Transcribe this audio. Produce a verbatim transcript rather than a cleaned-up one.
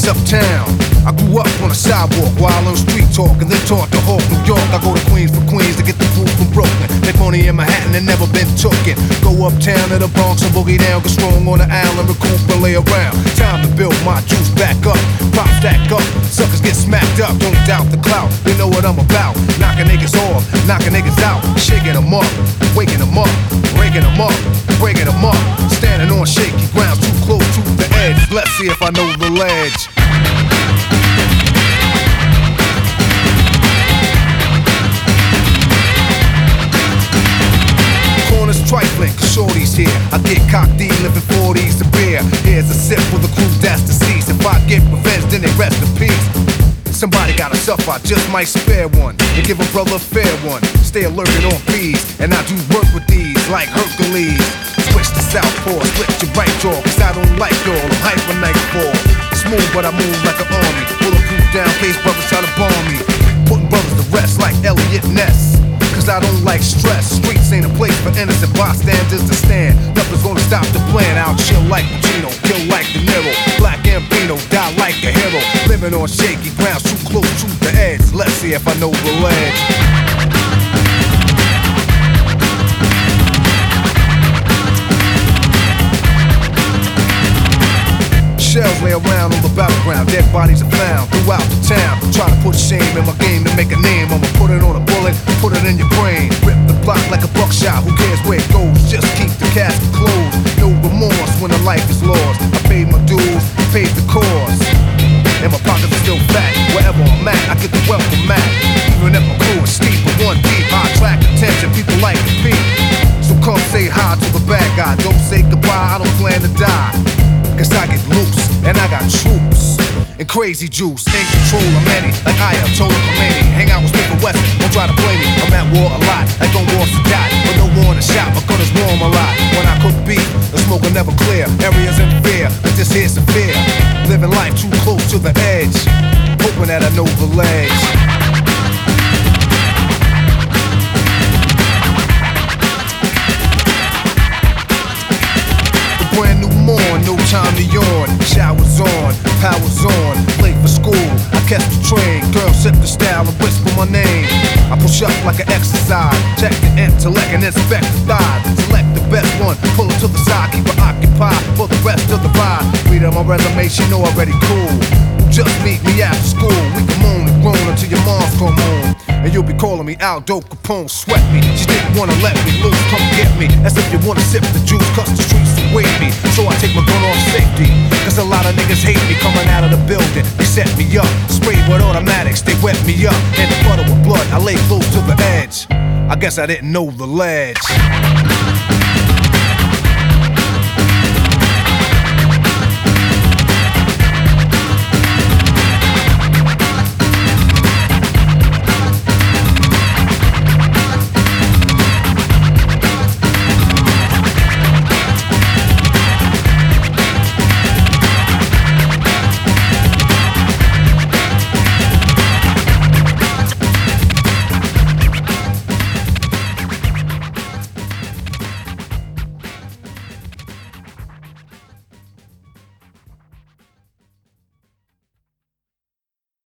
place uptown. I grew up on a sidewalk while on street talk, and then taught to Hawk, New York. I go to Queens for Queens to get the food from Brooklyn. Make money in Manhattan and never been tooken. Go uptown to the Bronx and boogie down, get strong on the island, recoup and lay around. Time to build my juice back up, pop stack up, suckers get smacked up. Don't doubt the clout, they know what I'm about. Knocking niggas off, knocking niggas out, shaking them up, waking them up, breaking them up, breaking them up. Standing on shaky ground, too close to the edge. Let's see if I know the ledge. Corners trifling, cause shorty's here. I get cocked D, living forties a beer. Here's a sip for the crew that's deceased. If I get revenge, then they rest in peace. Somebody gotta suffer, I just might spare one and give a brother a fair one. Stay alerted on fees, and I do work with these like Hercules. Switch to southpaw, split your right jaw, cause I don't like y'all, I'm hyper nightfall. Smooth but I move like an army, bulletproof down, case brothers try to bomb me. Putting brothers to rest like Elliot Ness, cause I don't like stress. Streets ain't a place for innocent bystanders to stand. Nothing's gonna stop the plan. I'll chill like Pacino, kill like De Niro, Black Gambino, die like a hero. Living on shaky ground, too close to the edge. Let's see if I know the ledge. Shells lay around on the battleground, dead bodies are found throughout the town. Try to put shame in my game to make a name. I'ma put it on a bullet, put it in your brain. Rip the block like a buckshot, who cares where it goes? Just keep the casket closed. No remorse when a life is lost. I paid my dues, paid the cost, and my pockets are still fat. Wherever I'm at, I get the welcome mat. Even if my crew is steep but one deep, I attract attention, people like to be. So come say hi to the bad guy. Don't say goodbye, I don't plan to die, cause I get loose, and I got troops and crazy juice. In control of many, like I am Tola Khomeini. Hang out with Smith and Wesson, don't try to blame me. I'm at war a lot, like on war to die. But no war in the shop, my gunners warm a lot. When I cook beef, the smoke will never clear. Areas in fear, but this here's severe. Living life too close to the edge, hoping that I know the ledge. Brand new morn, no time to yawn. Showers on, powers on, late for school. I catch the train, girls sip the style and whisper my name. I push up like an exercise, check the intellect and inspect the thighs. Select the best one, pull it to the side, keep it occupied for the rest of the ride. Read on my resume, she know already cool. Just meet me after school, we can moan and groan until your mom's come home. And you'll be calling me Aldo Capone, sweat me. She didn't wanna let me loose, come get me. As if you wanna sip the juice, cause the streets await me. So I take my gun off safety, cause a lot of niggas hate me. Coming out of the building, they set me up. Sprayed with automatics, they wet me up. In the puddle with blood, I lay close to the edge. I guess I didn't know the ledge.